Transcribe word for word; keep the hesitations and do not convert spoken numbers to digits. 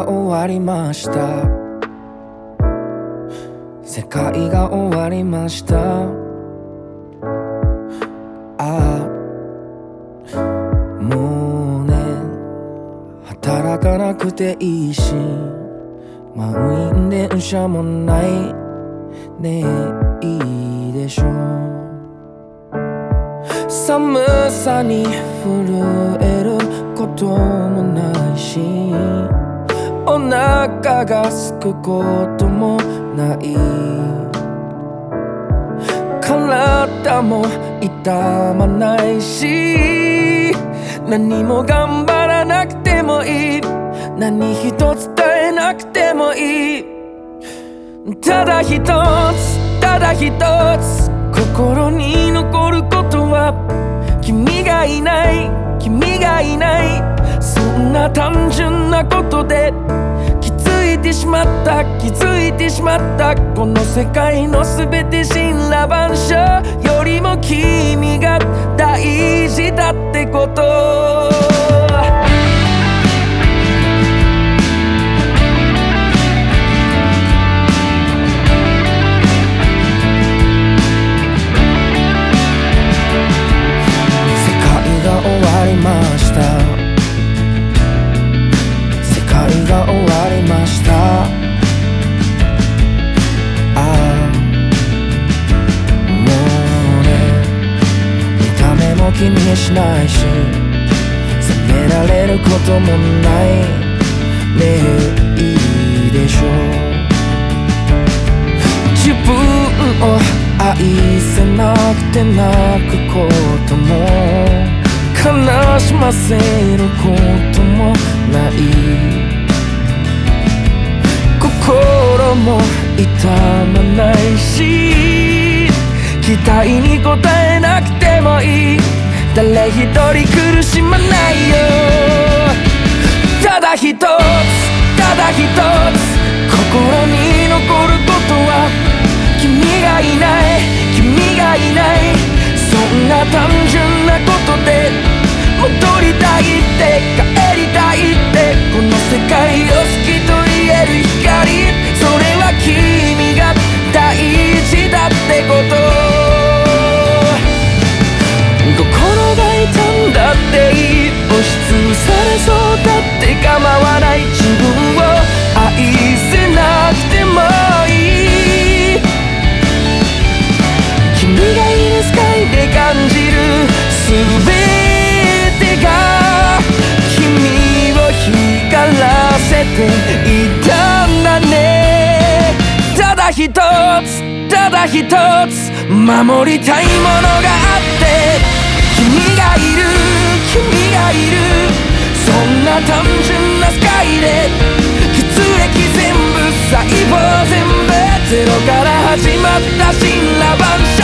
が終わりました。世界が終わりました。ああもうね働かなくていいし満員電車もないねえいいでしょう。寒さに震えることもないしお腹が空くこともない体も痛まないし何も頑張らなくてもいい何一つ伝えなくてもいいただ一つただ一つ心に残ることは君がいない君がいないそんな単純なことで気づいてしまった気づいてしまったこの世界の全て神羅万象よりも君が大事だってこと終わりました世界が終わりましたああもうね見た目も気にしないし責められることもないねえいいでしょう自分を愛せなくて泣くことも悲しませることもない心も痛まないし期待に応えなくてもいい誰一人苦しまないよただ一つただ一つ心に残ることは君がいない君がいないそんな単純なことで戻りたいって帰りたいってこの世界を好きと言える光それは君が大事だってこと心が痛んだっていい押しつぶされそうだって構わない自分を愛せなくてもいい君がいる世界で感じる全て君を光らせていたんだねただ一つただ一つ守りたいものがあって君がいる君がいるそんな単純な世界で血液全部細胞全部ゼロから始まった神羅万象